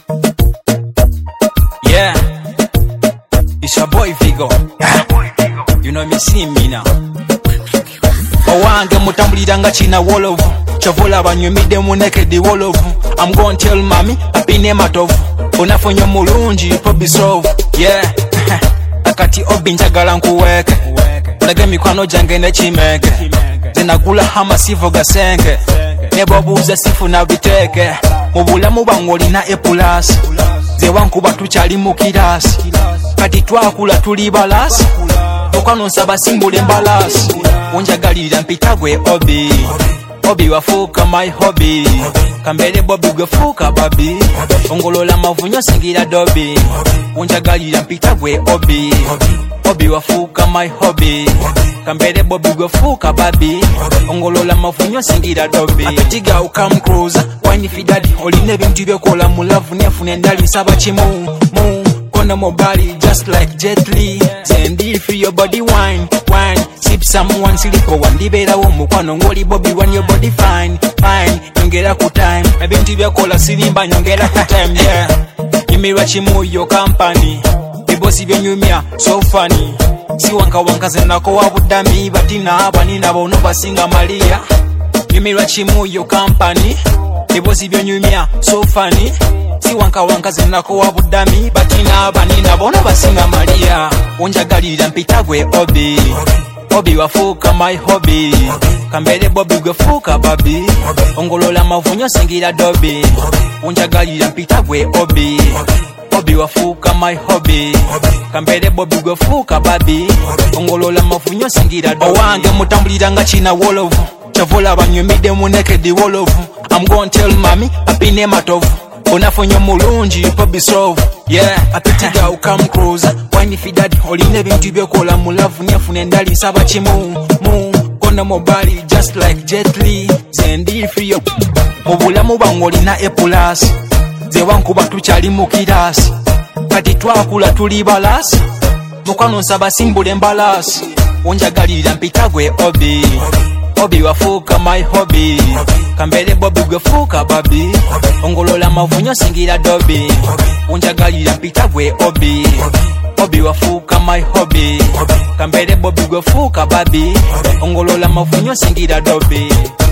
Yeah, it's your boy Vigo. You know me, see me now. Owange mutambuliranga china wolovu chovola banyumide muneke di wolovu. I'm gonna tell mommy apine matovu unafonyo mulungi probably solve. Yeah akati obinjagala nkuweke ulege mikwano jange ne chimeke zinagula hama sivo gasenge nebobuza sifu na biteke mubulamu bangoli na epulasi zewankuba tuchali mukirasi kati twakula tuli balasi okwano nsaba simbule mbalasi unjagalira mpitagwe obi wafuka my hobby kambele bobi gwefuka babi ongolola mavunyo singira dobi unjagalira mpitagwe obi wafuka my hobby kambele bobi gwefuka babi ongolola mavunyo singira dobi apetiga ukam cruise wine fidadi oline bintu byekola mu love nefune ndali saba chimu Kona mobile just like Jet Li. Zendi for your body wine. Sip someone silipo wandibera wo mukwano ngoli Bobby when your body fine. Nyongera ku time. Ebintu byakola sirimba nyongera ku time. Yeah. Imirwa chimu yo company. Bibosi byenyumya so funny. Si wanka zenako wabudami batina abanina bono basinga Maria. Imirwa chimu yo company. Bibosi byenyumya so funny. Si wanka zenako wabudami batina abanina bono basinga Maria. Unjagalira mpitagwe obi wafuka my hobby kambele bobi gwefuka babi ongolola mavunyo singira dobi unjagalira mpitagwe obi wafuka my hobby kambele bobi gwefuka babi ongolola mavunyo singira dobi owange mutambuliranga china wolovu chovola banyumide muneke di wolovu. I'm gonna tell mommy apine matovu unafonyo mulungi probably solve. Yeah apetiga ukam cruise wine fidadi oline bintu byekola mu love nefune ndali saba chimu kona mobile just like Jet Li. Zendi for your mubulamu bangoli na epulasi zewankuba tuchali mukirasi kati twakula tuli balasi mukwano nsaba simbule mbalasi unjagalira mpitagwe obi wafuka my hobby kambele bobi gwefuka babi ongolola mavunyo singira dobi unjagalira mpitagwe obi wafuka my hobby kambele bobi gwefuka babi ongolola mavunyo singira dobi.